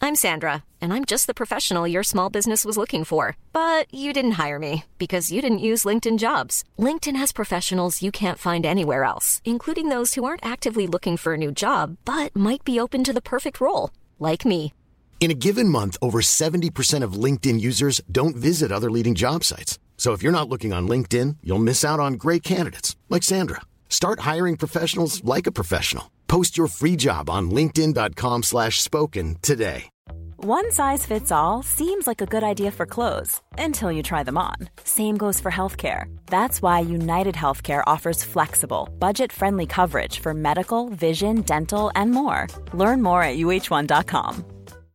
I'm Sandra, and I'm just the professional your small business was looking for. But you didn't hire me because you didn't use LinkedIn Jobs. LinkedIn has professionals you can't find anywhere else, including those who aren't actively looking for a new job, but might be open to the perfect role, like me. In a given month, over 70% of LinkedIn users don't visit other leading job sites. So if you're not looking on LinkedIn, you'll miss out on great candidates like Sandra. Start hiring professionals like a professional. Post your free job on linkedin.com/spoken today. One size fits all seems like a good idea for clothes until you try them on. Same goes for healthcare. That's why United Healthcare offers flexible, budget-friendly coverage for medical, vision, dental, and more. Learn more at uh1.com.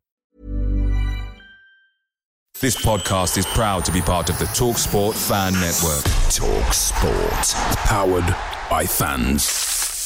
This podcast is proud to be part of the TalkSport Fan Network. TalkSport. Powered by fans.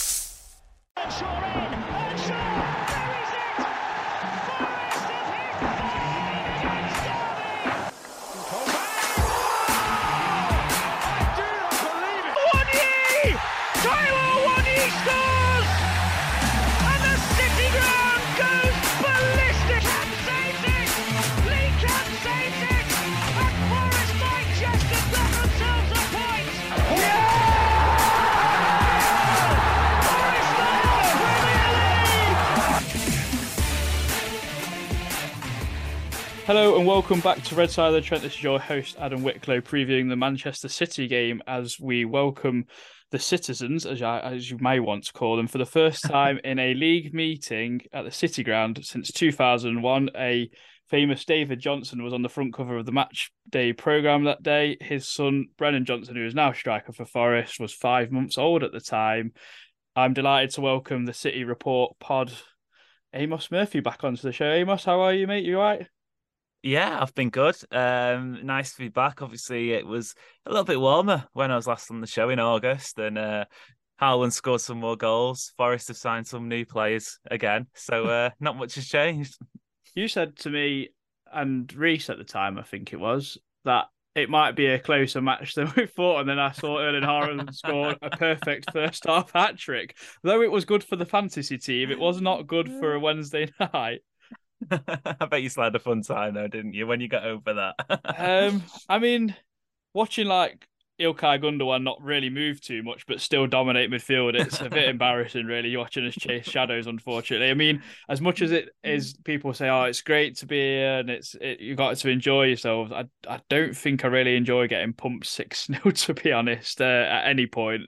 Hello and welcome back to Red Side of the Trent. This is your host Adam Wicklow previewing the Manchester City game as we welcome the citizens, as you may want to call them, for the first time in a league meeting at the City Ground since 2001. A famous David Johnson was on the front cover of the match day programme that day. His son, Brennan Johnson, who is now striker for Forest, was 5 months old at the time. I'm delighted to welcome the City Report pod, Amos Murphy, back onto the show. Amos, how are you, mate? You all right? Yeah, I've been good. Nice to be back. Obviously, it was a little bit warmer when I was last on the show in August, and Haaland scored some more goals. Forest have signed some new players again, so not much has changed. You said to me, and Reece at the time, I think it was, that it might be a closer match than we thought, and then I saw Erling Haaland score a perfect first-half hat-trick. Though it was good for the fantasy team, it was not good for a Wednesday night. I bet you still had a fun time though, didn't you, when you got over that? I mean, watching like Ilkay Gundogan not really move too much, but still dominate midfield, it's a bit embarrassing, really. You're watching us chase shadows, unfortunately. I mean, as much as it is, people say, "Oh, it's great to be here and you got to enjoy yourselves." I don't think I really enjoy getting pumped 6-0, to be honest, at any point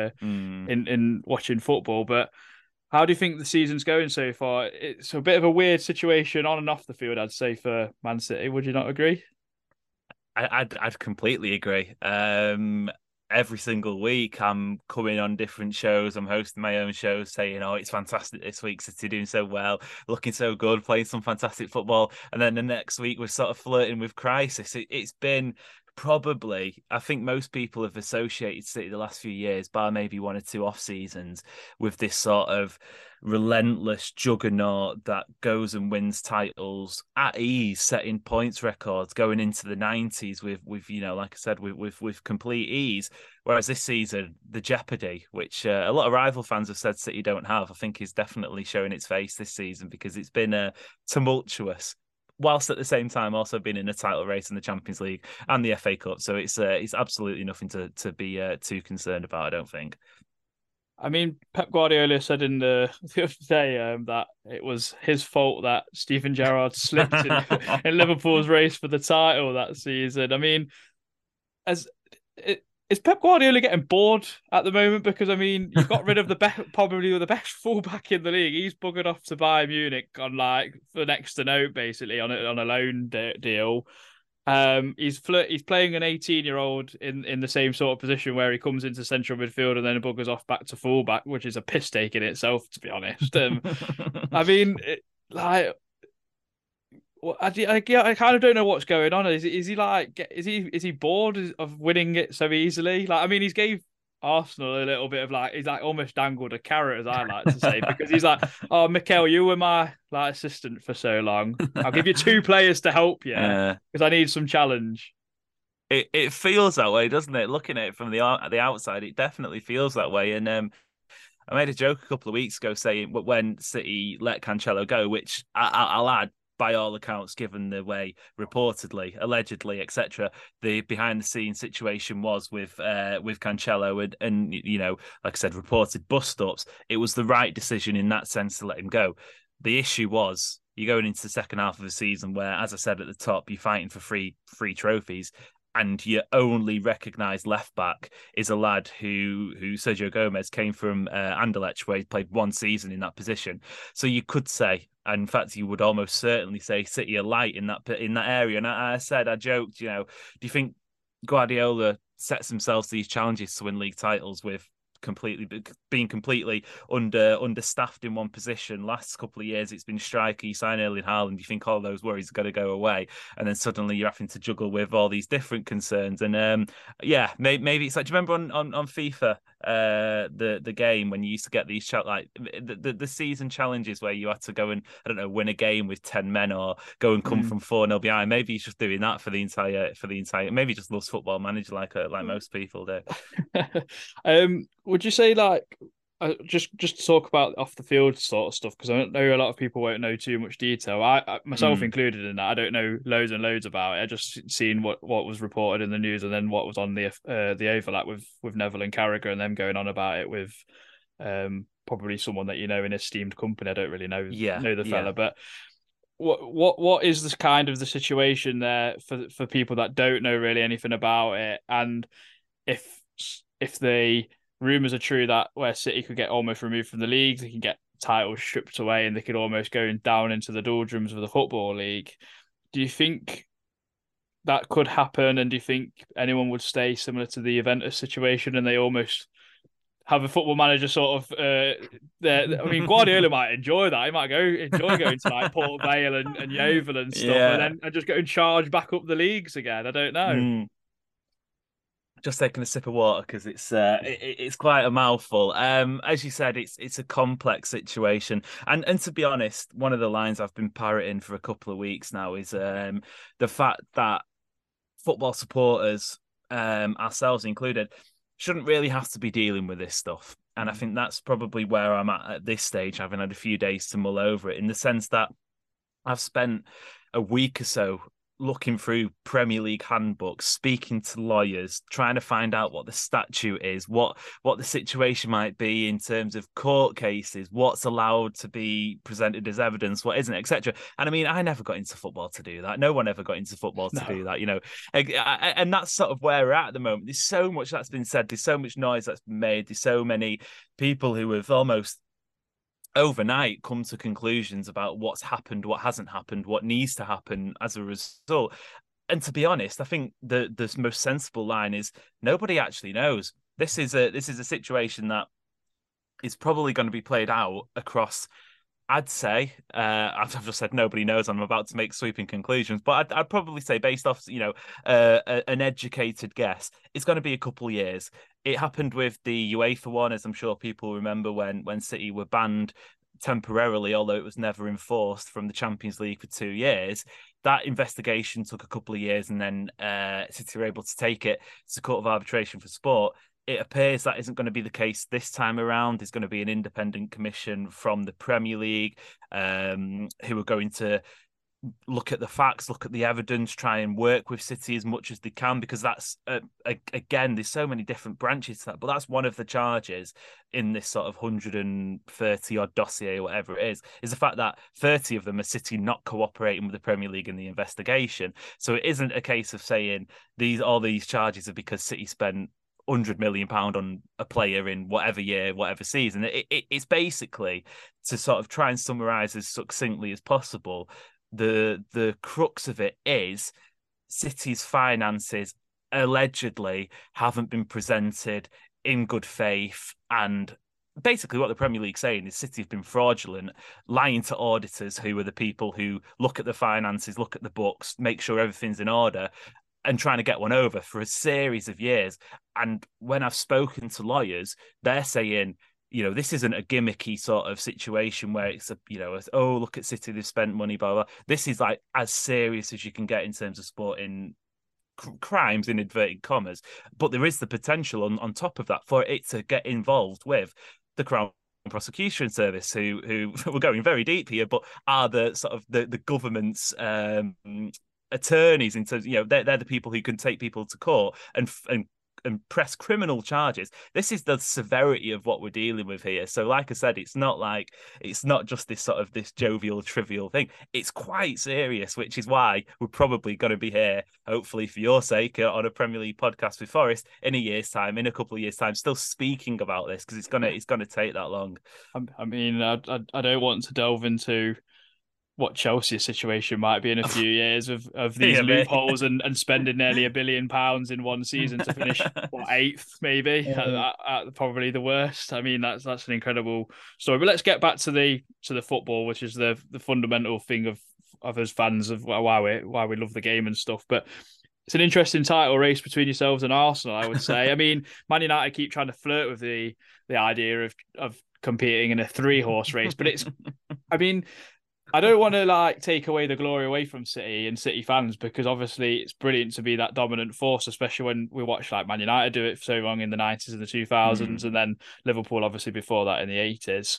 in watching football, but. How do you think the season's going so far? It's a bit of a weird situation on and off the field, I'd say, for Man City. Would you not agree? I'd completely agree. Every single week, I'm coming on different shows. I'm hosting my own shows saying, "Oh, it's fantastic this week. City doing so well, looking so good, playing some fantastic football." And then the next week, we're sort of flirting with crisis. It's been... Probably, I think most people have associated City the last few years, bar maybe 1 or 2 off seasons, with this sort of relentless juggernaut that goes and wins titles at ease, setting points records, going into the 90s with you know, like I said, with complete ease. Whereas this season, the jeopardy, which a lot of rival fans have said City don't have, I think is definitely showing its face this season because it's been tumultuous. Whilst at the same time also being in a title race in the Champions League and the FA Cup. So it's absolutely nothing to be too concerned about, I don't think. I mean, Pep Guardiola said in the other day that it was his fault that Steven Gerrard slipped in Liverpool's race for the title that season. I mean, is Pep Guardiola getting bored at the moment? Because, I mean, you've got rid of probably the best fullback in the league. He's buggered off to Bayern Munich on for next to note, basically, on a loan deal. He's playing an 18-year-old in the same sort of position where he comes into central midfield and then buggers off back to fullback, which is a piss take in itself, to be honest. I mean, I kind of don't know what's going on. Is he bored of winning it so easily? Like, I mean, he's gave Arsenal a little bit of he's almost dangled a carrot, as I like to say, because he's like, "Oh, Mikel, you were my assistant for so long. I'll give you 2 players to help you because I need some challenge." It feels that way, doesn't it? Looking at it from the outside, it definitely feels that way. And I made a joke a couple of weeks ago saying when City let Cancelo go, which I'll add, by all accounts, given the way reportedly, allegedly, etc., the behind the scenes situation was with Cancelo and you know, like I said, reported bust ups, it was the right decision in that sense to let him go. The issue was you're going into the second half of the season where, as I said at the top, you're fighting for free trophies, and your only recognised left back is a lad who Sergio Gomez came from Anderlecht, where he played one season in that position. So you could say, and in fact, you would almost certainly say, City are light in that area. And I joked, you know, do you think Guardiola sets themselves these challenges to win league titles with being completely understaffed in one position? Last couple of years it's been striker, you sign Erling Haaland, you think all those worries are going to go away, and then suddenly you're having to juggle with all these different concerns. And maybe it's like, do you remember on FIFA the game when you used to get these like the season challenges where you had to go and, I don't know, win a game with 10 men or go and come from 4-0 behind? Maybe he's just doing that for the entire maybe he just loves Football Manager like most people do. Would you say, like, just to talk about off the field sort of stuff, because I know a lot of people won't know too much detail. I myself included in that. I don't know loads and loads about it. I just seen what was reported in the news, and then what was on the overlap with Neville and Carragher, and them going on about it with probably someone that you know in a esteemed company. I don't really know the fella, but what is this kind of the situation there for people that don't know really anything about it, and if the rumours are true that where City could get almost removed from the league, they can get titles stripped away, and they could almost go down into the doldrums of the Football League. Do you think that could happen? And do you think anyone would stay similar to the Juventus situation, and they almost have a Football Manager sort of I mean, Guardiola might enjoy that. He might enjoy going to like Port Vale and Yeovil and stuff, and just getting charged back up the leagues again. I don't know. Just taking a sip of water because it's quite a mouthful. As you said, it's a complex situation, and to be honest, one of the lines I've been parroting for a couple of weeks now is the fact that football supporters, ourselves included, shouldn't really have to be dealing with this stuff. And I think that's probably where I'm at this stage, having had a few days to mull over it, in the sense that I've spent a week or so looking through Premier League handbooks, speaking to lawyers, trying to find out what the statute is, what the situation might be in terms of court cases, what's allowed to be presented as evidence, what isn't, etc. And I mean, I never got into football to do that. No one ever got into football to do that, you know. And that's sort of where we're at the moment. There's so much that's been said. There's so much noise that's been made. There's so many people who have almost overnight come to conclusions about what's happened, what hasn't happened, what needs to happen as a result. And to be honest, I think the most sensible line is nobody actually knows. This is a situation that is probably going to be played out across, I'd say, I've just said nobody knows, and I'm about to make sweeping conclusions, but I'd probably say, based off, you know, an educated guess, it's going to be a couple of years. It happened with the UEFA one, as I'm sure people remember, when City were banned temporarily, although it was never enforced, from the Champions League for 2 years. That investigation took a couple of years, and then City were able to take it to the Court of Arbitration for Sport. It appears that isn't going to be the case this time around. There's going to be an independent commission from the Premier League who are going to look at the facts, look at the evidence, try and work with City as much as they can, because that's, again, there's so many different branches to that, but that's one of the charges in this sort of 130-odd dossier, whatever it is the fact that 30 of them are City not cooperating with the Premier League in the investigation. So it isn't a case of saying all these charges are because City spent £100 million on a player in whatever year, whatever season. It's basically, to sort of try and summarise as succinctly as possible, the crux of it is City's finances allegedly haven't been presented in good faith, and basically what the Premier League's saying is City have been fraudulent, lying to auditors who are the people who look at the finances, look at the books, make sure everything's in order, and trying to get one over for a series of years. And when I've spoken to lawyers, they're saying, you know, this isn't a gimmicky sort of situation where it's oh, look at City, they've spent money, blah, blah. This is like as serious as you can get in terms of sporting crimes, in inverted commas. But there is the potential on top of that for it to get involved with the Crown Prosecution Service, who we're going very deep here, but are the sort of the government's attorneys in terms, they're the people who can take people to court and press criminal charges. This is the severity of what we're dealing with here. So, like I said, it's not just this sort of this jovial, trivial thing. It's quite serious, which is why we're probably going to be here, hopefully for your sake, on a Premier League podcast with Forest in a couple of years' time, still speaking about this, because it's gonna take that long. I mean, I don't want to delve into what Chelsea's situation might be in a few years of these loopholes and spending nearly £1 billion in one season to finish eighth, maybe at probably the worst. I mean, that's an incredible story. But let's get back to the football, which is the fundamental thing of us fans, of why we love the game and stuff. But it's an interesting title race between yourselves and Arsenal, I would say. I mean, Man United keep trying to flirt with the idea of competing in a 3-horse race, but I mean, I don't want to take away the glory away from City and City fans, because obviously it's brilliant to be that dominant force, especially when we watch Man United do it for so long in the 90s and the 2000s, and then Liverpool obviously before that in the 80s.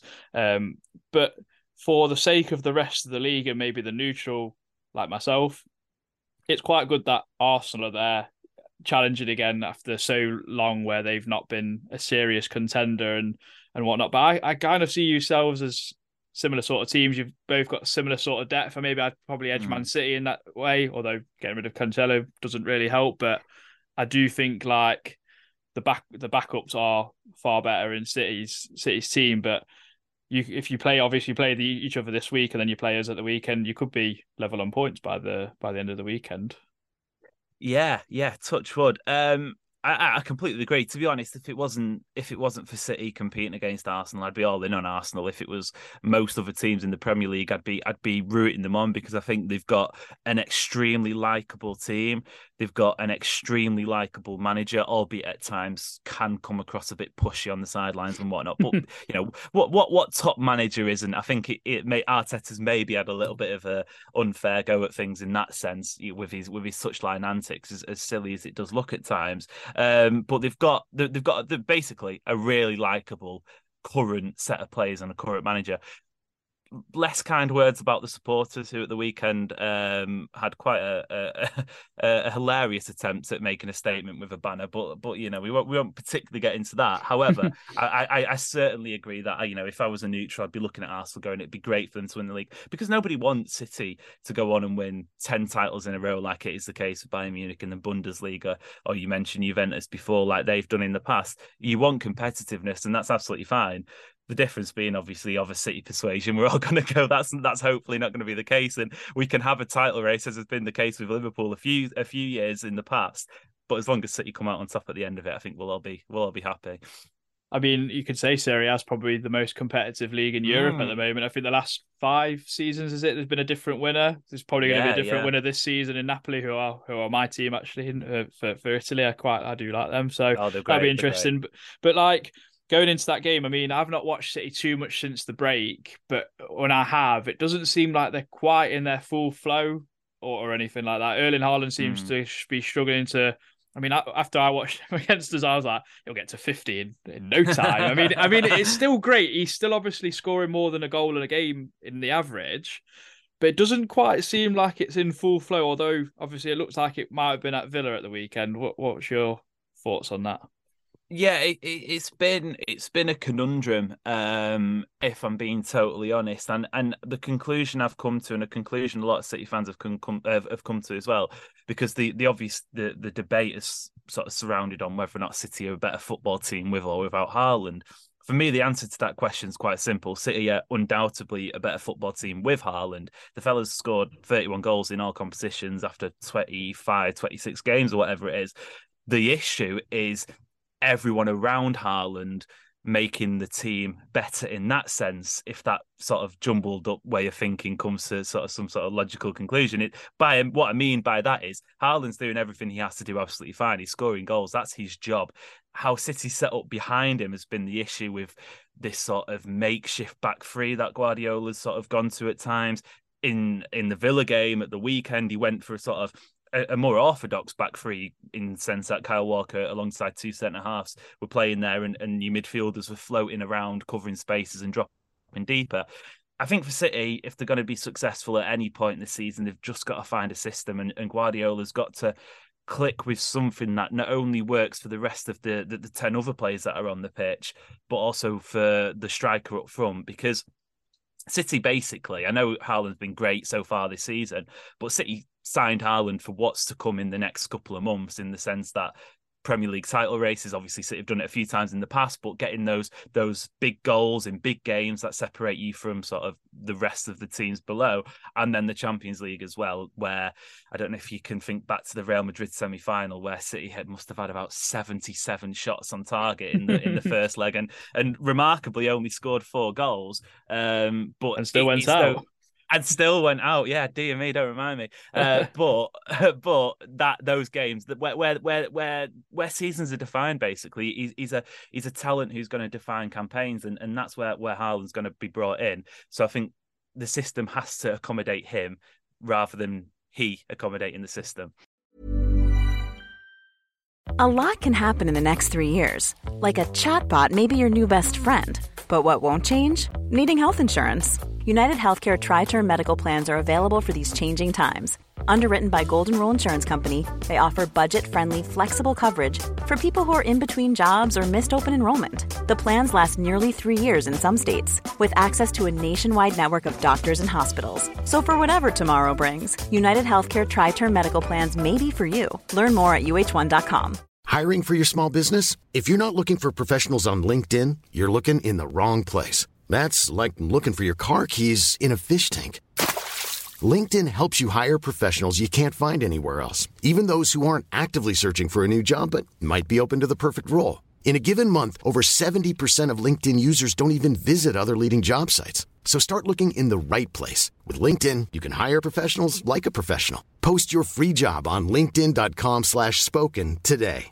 But for the sake of the rest of the league and maybe the neutral like myself, it's quite good that Arsenal are there challenging again after so long where they've not been a serious contender and whatnot. But I kind of see yourselves as similar sort of teams. You've both got similar sort of depth, and maybe I'd probably edge Man City in that way, although getting rid of Cancelo doesn't really help. But I do think the backups are far better in City's team. But if you play each other this week and then you play us at the weekend, you could be level on points by the end of the weekend. Yeah, touch wood. I completely agree. To be honest, if it wasn't for City competing against Arsenal, I'd be all in on Arsenal. If it was most other teams in the Premier League, I'd be rooting them on, because I think they've got an extremely likeable team. They've got an extremely likeable manager, albeit at times can come across a bit pushy on the sidelines and whatnot. But what top manager isn't? I think Arteta's maybe had a little bit of a unfair go at things in that sense with his touchline antics, as silly as it does look at times. But they've got basically a really likeable current set of players and a current manager. Less kind words about the supporters, who at the weekend had quite a hilarious attempt at making a statement with a banner, but we won't particularly get into that. However, I certainly agree that if I was a neutral, I'd be looking at Arsenal going, it'd be great for them to win the league, because nobody wants City to go on and win 10 titles in a row like it is the case with Bayern Munich in the Bundesliga, or you mentioned Juventus before, like they've done in the past. You want competitiveness, and that's absolutely fine. The difference being, obviously, of a City persuasion, we're all going to go, that's hopefully not going to be the case, and we can have a title race, as has been the case with Liverpool a few years in the past. But as long as City come out on top at the end of it, I think we'll all be happy. I mean, you could say Serie A is probably the most competitive league in Europe at the moment. I think the last 5 seasons, there's been a different winner. There's probably going to be a different winner this season in Napoli, who are my team actually for Italy. I do like them, so that'd be interesting. But going into that game, I mean, I've not watched City too much since the break, but when I have, it doesn't seem like they're quite in their full flow or anything like that. Erling Haaland seems to be struggling to. I mean, after I watched him against us, I was like, he'll get to 50 in no time. I mean, it's still great. He's still obviously scoring more than a goal in a game in the average, but it doesn't quite seem like it's in full flow. Although obviously it looks like it might have been at Villa at the weekend. What's your thoughts on that? Yeah, it's been a conundrum, if I'm being totally honest, and the conclusion I've come to, and a conclusion a lot of City fans have come to as well, because the obvious debate is sort of surrounded on whether or not City are a better football team with or without Haaland. For me, the answer to that question is quite simple. City are undoubtedly a better football team with Haaland. The fella's scored 31 goals in all competitions after 25, 26 games or whatever it is. The issue is everyone around Haaland making the team better in that sense. If that sort of jumbled up way of thinking comes to sort of some sort of logical conclusion, what I mean by that is Haaland's doing everything he has to do absolutely fine. He's scoring goals. That's his job. How City set up behind him has been the issue with this sort of makeshift back three that Guardiola's sort of gone to at times. In the Villa game at the weekend, he went for a sort of a more orthodox back three in the sense that Kyle Walker alongside two centre-halves were playing there and your midfielders were floating around, covering spaces and dropping deeper. I think for City, if they're going to be successful at any point in the season, they've just got to find a system, and Guardiola's got to click with something that not only works for the rest of the 10 other players that are on the pitch, but also for the striker up front, because City basically, I know Haaland's been great so far this season, but City signed Haaland for what's to come in the next couple of months, in the sense that Premier League title races, obviously City have done it a few times in the past, but getting those big goals in big games that separate you from sort of the rest of the teams below, and then the Champions League as well, where I don't know if you can think back to the Real Madrid semi-final where City must have had about 77 shots on target in the first leg, and remarkably only scored 4 goals, and still went out. And still went out, yeah. Dear me, don't remind me. But that those games where seasons are defined, basically, he's a talent who's going to define campaigns, and that's where Haaland's going to be brought in. So I think the system has to accommodate him rather than he accommodating the system. A lot can happen in the next 3 years, like a chatbot may be your new best friend. But what won't change? Needing health insurance. United Healthcare Tri-Term Medical Plans are available for these changing times. Underwritten by Golden Rule Insurance Company, they offer budget-friendly, flexible coverage for people who are in between jobs or missed open enrollment. The plans last nearly 3 years in some states, with access to a nationwide network of doctors and hospitals. So for whatever tomorrow brings, United Healthcare Tri-Term Medical Plans may be for you. Learn more at uh1.com. Hiring for your small business? If you're not looking for professionals on LinkedIn, you're looking in the wrong place. That's like looking for your car keys in a fish tank. LinkedIn helps you hire professionals you can't find anywhere else, even those who aren't actively searching for a new job but might be open to the perfect role. In a given month, over 70% of LinkedIn users don't even visit other leading job sites. So start looking in the right place. With LinkedIn, you can hire professionals like a professional. Post your free job on linkedin.com/spoken today.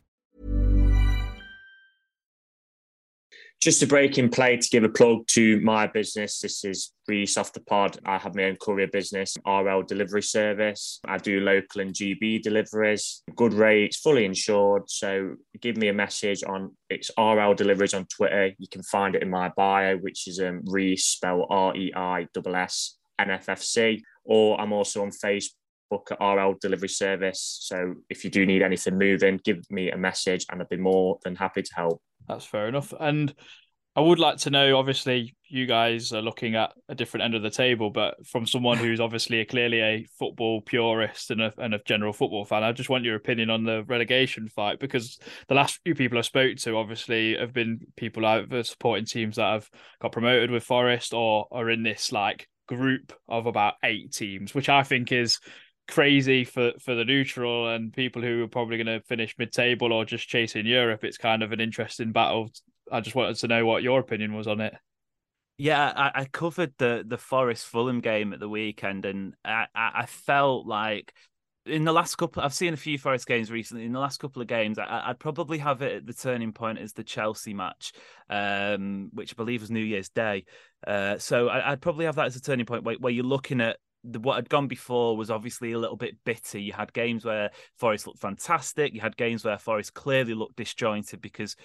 Just a break in play to give a plug to my business. This is Reese off the pod. I have my own courier business, RL delivery service. I do local and GB deliveries, good rates, fully insured. So give me a message on, it's RL Deliveries on Twitter. You can find it in my bio, which is Reese, spelled REISS NFFC. Or I'm also on Facebook at RL Delivery Service. So if you do need anything moving, give me a message and I'd be more than happy to help. That's fair enough. And I would like to know, obviously, you guys are looking at a different end of the table, but from someone who's obviously clearly a football purist and a general football fan, I just want your opinion on the relegation fight, because the last few people I spoke to obviously have been people either supporting teams that have got promoted with Forest or are in this like group of about 8 teams, which I think is crazy for the neutral and people who are probably going to finish mid-table or just chasing Europe. It's kind of an interesting battle. I just wanted to know what your opinion was on it. Yeah, I covered the Forest Fulham game at the weekend, and I felt like in the last couple, I've seen a few Forest games recently. In the last couple of games, I'd probably have it at the turning point as the Chelsea match, which I believe was New Year's Day. So I'd probably have that as a turning point where you're looking at what had gone before was obviously a little bit bitter. You had games where Forest looked fantastic. You had games where Forest clearly looked disjointed because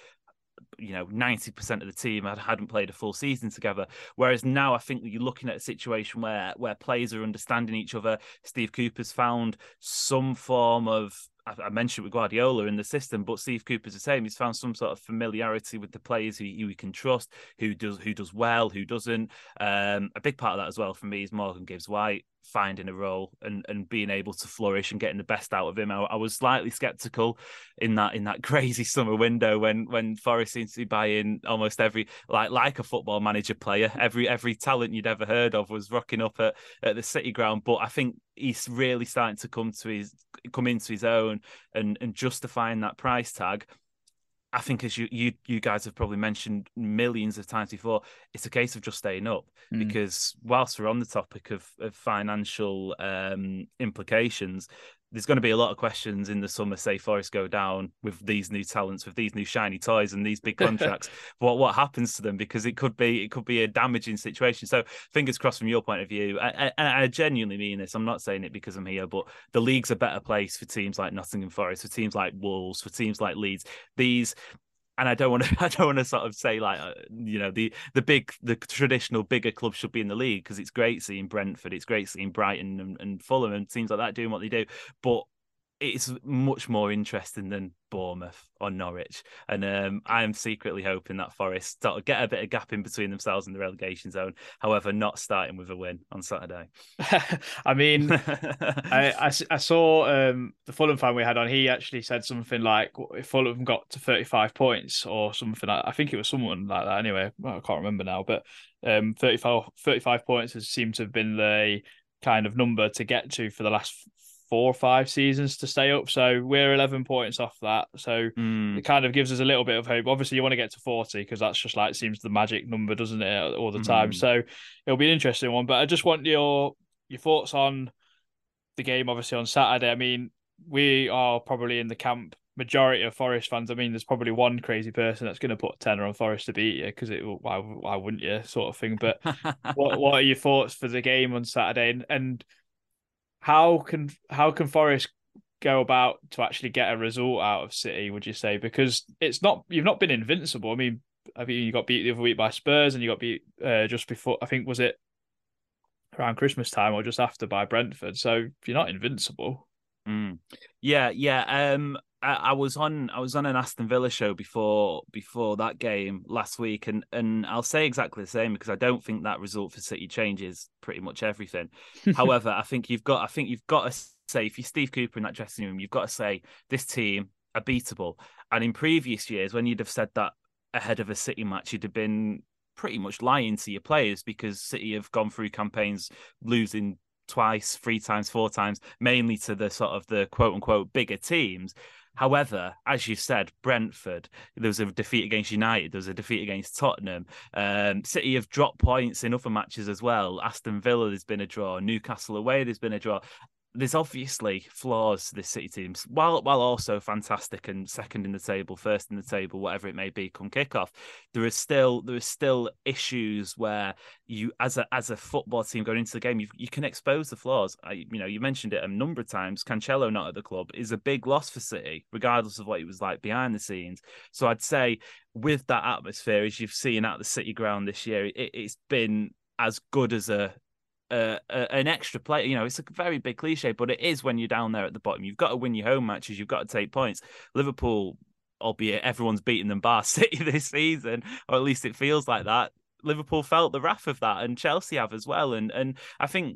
90% of the team hadn't played a full season together. Whereas now I think that you're looking at a situation where players are understanding each other. Steve Cooper's found some form of, I mentioned with Guardiola in the system, but Steve Cooper's the same. He's found some sort of familiarity with the players who he can trust, who does well, who doesn't. A big part of that as well for me is Morgan Gibbs-White finding a role and being able to flourish and getting the best out of him. I was slightly sceptical in that crazy summer window when Forest seems to be buying almost every like a football manager player. Every talent you'd ever heard of was rocking up at the City ground. But I think he's really starting to come into his own and justifying that price tag. I think, as you guys have probably mentioned millions of times before, it's a case of just staying up. Because whilst we're on the topic of financial implications, there's going to be a lot of questions in the summer, say Forest go down with these new talents, with these new shiny toys and these big contracts. what happens to them? Because it could be a damaging situation. So fingers crossed from your point of view. And I genuinely mean this. I'm not saying it because I'm here, but the league's a better place for teams like Nottingham Forest, for teams like Wolves, for teams like Leeds. And I don't want to sort of say like the traditional bigger clubs should be in the league, because it's great seeing Brentford, it's great seeing Brighton and Fulham and teams like that doing what they do, but it's much more interesting than Bournemouth or Norwich. And I am secretly hoping that Forest sort of get a bit of gap in between themselves and the relegation zone. However, not starting with a win on Saturday. I mean, I saw the Fulham fan we had on. He actually said something like, if Fulham got to 35 points or something, I think it was someone like that anyway. I can't remember now, but 35 points has seemed to have been the kind of number to get to for the last 4 or 5 seasons to stay up. So we're 11 points off that. So it kind of gives us a little bit of hope. Obviously, you want to get to 40 because that's just like seems the magic number, doesn't it, all the time. So it'll be an interesting one. But I just want your thoughts on the game, obviously, on Saturday. I mean, we are probably in the camp majority of Forest fans. I mean, there's probably one crazy person that's going to put a tenner on Forest to beat you because why wouldn't you, sort of thing. But what are your thoughts for the game on Saturday? And how can Forest go about to actually get a result out of City, would you say? Because you've not been invincible. I mean, you got beat the other week by Spurs, and you got beat just before, I think, was it around Christmas time or just after, by Brentford. So you're not invincible. Yeah. I was on an Aston Villa show before that game last week, and I'll say exactly the same, because I don't think that result for City changes pretty much everything. However, I think you've got to say, if you're Steve Cooper in that dressing room, you've got to say this team are beatable. And in previous years, when you'd have said that ahead of a City match, you'd have been pretty much lying to your players, because City have gone through campaigns losing twice, 3 times, 4 times, mainly to the sort of the quote unquote bigger teams. However, as you said, Brentford, there was a defeat against United, there was a defeat against Tottenham. City have dropped points in other matches as well. Aston Villa, there's been a draw. Newcastle away, there's been a draw. There's obviously flaws to this City team, while also fantastic and second in the table, first in the table, whatever it may be, come kickoff. There is still issues where you, as a football team going into the game, you can expose the flaws. You mentioned it a number of times. Cancelo not at the club is a big loss for City, regardless of what he was like behind the scenes. So I'd say with that atmosphere, as you've seen at the City ground this year, it's been as good as an extra play. It's a very big cliche, but it is when you're down there at the bottom. You've got to win your home matches. You've got to take points. Liverpool, albeit everyone's beaten them bar City this season, or at least it feels like that. Liverpool felt the wrath of that, and Chelsea have as well. And I think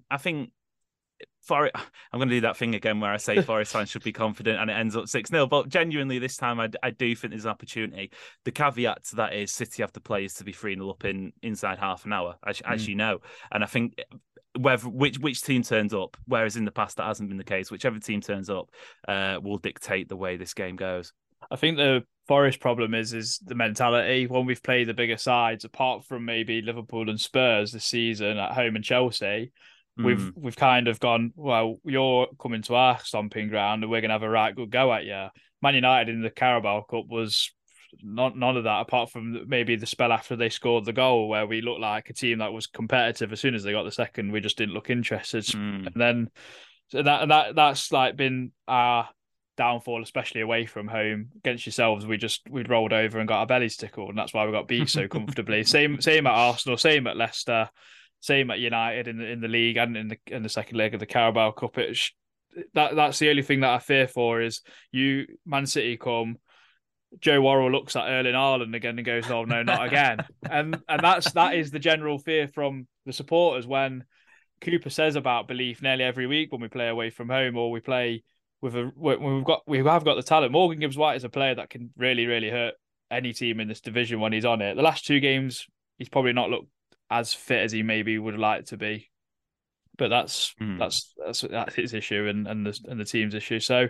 I'm going to do that thing again where I say Forest fans should be confident and it ends up 6-0. But genuinely, this time I do think there's an opportunity. The caveat to that is City have the players to be 3-0 up inside half an hour, as you know. And I think which team turns up, whereas in the past that hasn't been the case, whichever team turns up will dictate the way this game goes. I think the Forest problem is the mentality. When we've played the bigger sides, apart from maybe Liverpool and Spurs this season at home and Chelsea, we've kind of gone, well, you're coming to our stomping ground and we're going to have a right good go at you. Man United in the Carabao Cup was none of that, apart from maybe the spell after they scored the goal, where we looked like a team that was competitive. As soon as they got the second, we just didn't look interested. And then so that's like been our downfall, especially away from home. Against yourselves, we'd rolled over and got our bellies tickled, and that's why we got beat so comfortably. Same at Arsenal, same at Leicester, same at United in the league and in the second leg of the Carabao Cup. That's the only thing that I fear for is Man City come. Joe Worrell looks at Erling Haaland again and goes, "Oh no, not again!" and that is the general fear from the supporters when Cooper says about belief nearly every week when we play away from home or we play when we have got the talent. Morgan Gibbs-White is a player that can really, really hurt any team in this division when he's on it. The last 2 games, he's probably not looked as fit as he maybe would like to be, but that's his issue and the team's issue. So,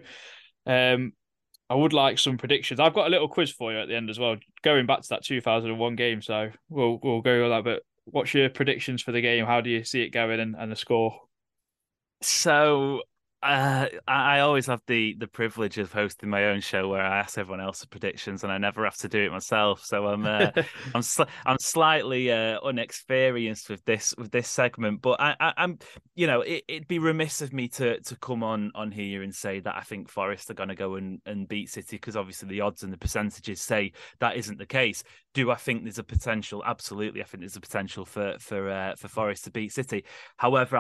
I would like some predictions. I've got a little quiz for you at the end as well, going back to that 2001 game. So we'll go with that. But what's your predictions for the game? How do you see it going and the score? So I always have the privilege of hosting my own show where I ask everyone else's predictions and I never have to do it myself. So I'm slightly unexperienced with this segment, but I'm it'd be remiss of me to come on here and say that I think Forest are going to go and beat City, because obviously the odds and the percentages say that isn't the case. Do I think there's a potential? Absolutely, I think there's a potential for Forest to beat City. However,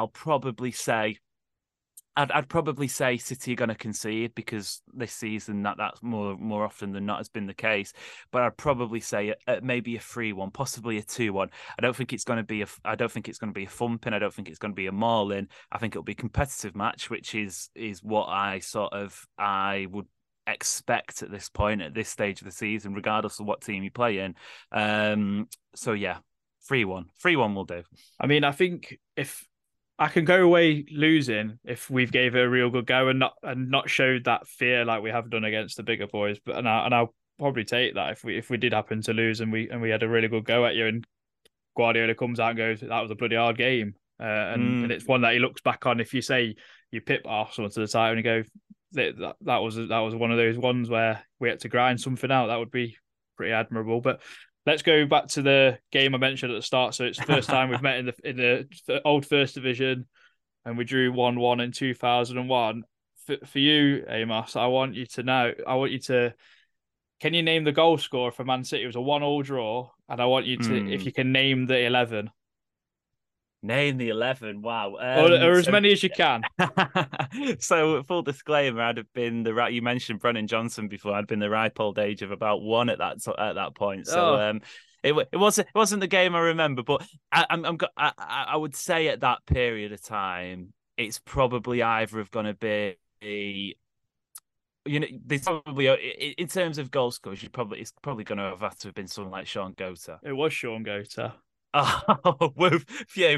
I'd probably say City are going to concede, because this season that's more often than not has been the case. But I'd probably say maybe a 3-1, possibly a 2-1. I don't think it's going to be a thumping. I don't think it's going to be a mauling. I think it'll be a competitive match, which is what I would expect at this point, at this stage of the season, regardless of what team you play in. So yeah, 3-1. 3-1 will do. I mean, I think if I can go away losing if we've gave it a real good go and not showed that fear like we have done against the bigger boys. But I'll probably take that if we did happen to lose and we had a really good go at you, and Guardiola comes out and goes, "That was a bloody hard game," and it's one that he looks back on. If you say you pip Arsenal to the title and you go, that was one of those ones where we had to grind something out, that would be pretty admirable. But let's go back to the game I mentioned at the start. So it's the first time we've met in the old First Division, and we drew 1-1 in 2001. For you, Amos, I want you to, can you name the goal scorer for Man City? It was a 1-1 draw, and I want you to, if you can name the 11. Name the 11. Wow. Or as many as you can. So, full disclaimer, I'd have been you mentioned Brennan Johnson before. I'd been the ripe old age of about 1 at that point. So, it wasn't the game I remember, but I would say at that period of time, it's probably either going to be, there's probably, in terms of goal scorers, it's probably going to have to have been someone like Sean Gota. It was Sean Gota. Oh, woof, phew.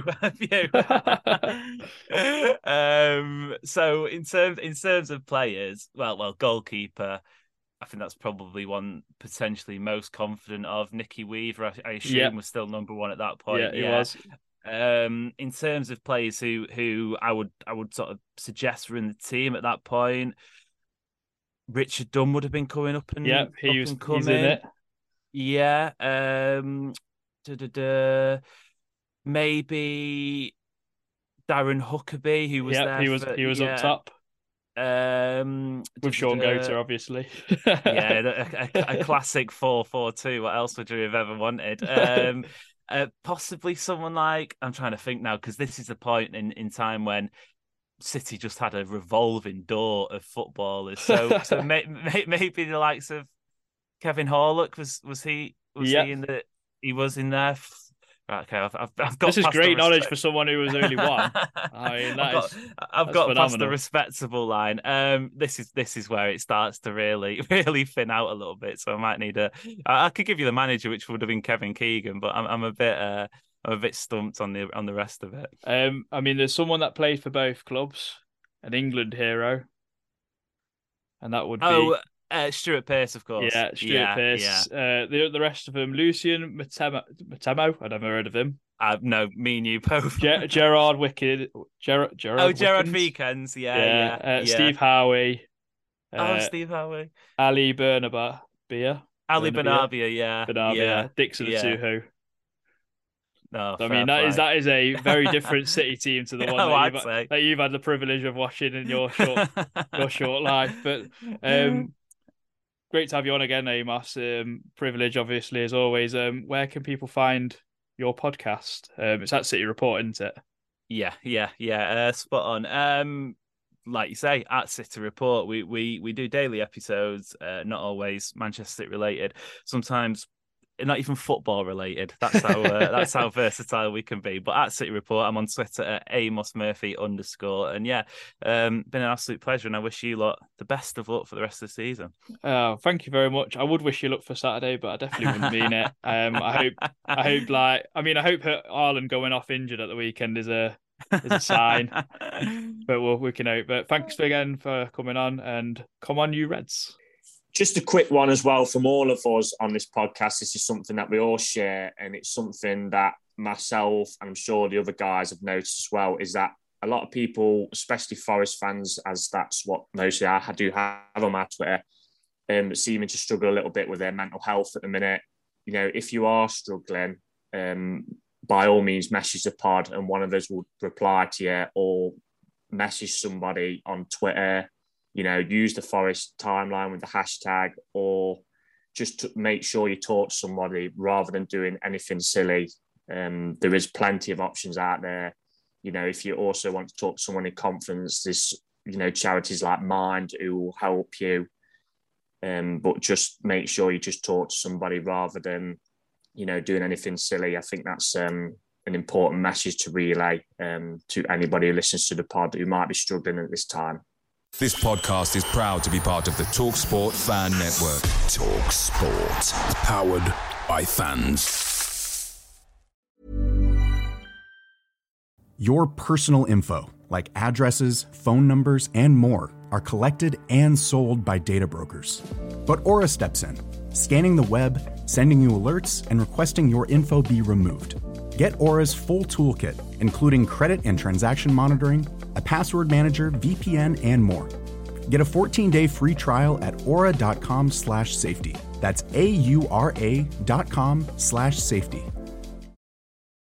So in terms of players, well, goalkeeper, I think that's probably one potentially most confident of. Nicky Weaver, I assume, was still number 1 at that point. Yeah, he was. In terms of players who I would sort of suggest were in the team at that point, Richard Dunn would have been coming up and he's in it. Yeah. Maybe Darren Huckabee, who was there. He was up top. With Sean Gota, obviously. A classic 4-4-2. What else would you have ever wanted? Possibly someone like, I'm trying to think now, because this is the point in time when City just had a revolving door of footballers. So maybe the likes of Kevin Horlock was he in the. He was in there. Right, okay, I've got. This is great knowledge for someone who was only 1. I mean, I've got past the respectable line. This is where it starts to really thin out a little bit. So I might need I could give you the manager, which would have been Kevin Keegan, but I'm a bit stumped on the rest of it. I mean, there's someone that played for both clubs, an England hero, and that would be. Stuart Pearce, of course. Yeah, Stuart Pearce. Yeah. The rest of them, Lucien Matemo. I've never heard of him. No, me and you both. Gerard Wicked. Gerard Weekends. Yeah. Steve Howie. Steve Howie. Ali Bernabia. Ali Bernabia, yeah. Bernabia. Dixon Atuhu. No, I mean that is a very different City team to the one that you've had the privilege of watching in your short life. But great to have you on again, Amos. Privilege, obviously, as always. Where can people find your podcast? It's at City Report, isn't it? Yeah. Spot on. Like you say, at City Report, we do daily episodes. Not always Manchester City related. Sometimes not even football related. That's how versatile we can be. But at City Report, I'm on Twitter at AmosMurphy_. And been an absolute pleasure. And I wish you lot the best of luck for the rest of the season. Thank you very much. I would wish you luck for Saturday, but I definitely wouldn't mean it. I hope Haaland going off injured at the weekend is a sign. But we can hope. But thanks again for coming on, and come on, you Reds. Just a quick one as well from all of us on this podcast. This is something that we all share, and it's something that myself and I'm sure the other guys have noticed as well, is that a lot of people, especially Forest fans, as that's what mostly I do have on my Twitter, seeming to struggle a little bit with their mental health at the minute. You know, if you are struggling, by all means, message the pod and one of us will reply to you, or message somebody on Twitter. You know, use the Forest timeline with the hashtag, or just to make sure you talk to somebody rather than doing anything silly. There is plenty of options out there. You know, if you also want to talk to someone in confidence, there's, you know, charities like Mind who will help you. But just make sure you just talk to somebody rather than, you know, doing anything silly. I think that's an important message to relay to anybody who listens to the pod who might be struggling at this time. This podcast is proud to be part of the TalkSport Fan Network. TalkSport. Powered by fans. Your personal info, like addresses, phone numbers, and more, are collected and sold by data brokers. But Aura steps in, scanning the web, sending you alerts, and requesting your info be removed. Get Aura's full toolkit, including credit and transaction monitoring, a password manager, VPN, and more. Get a 14-day free trial at aura.com/safety. That's AURA.com/safety.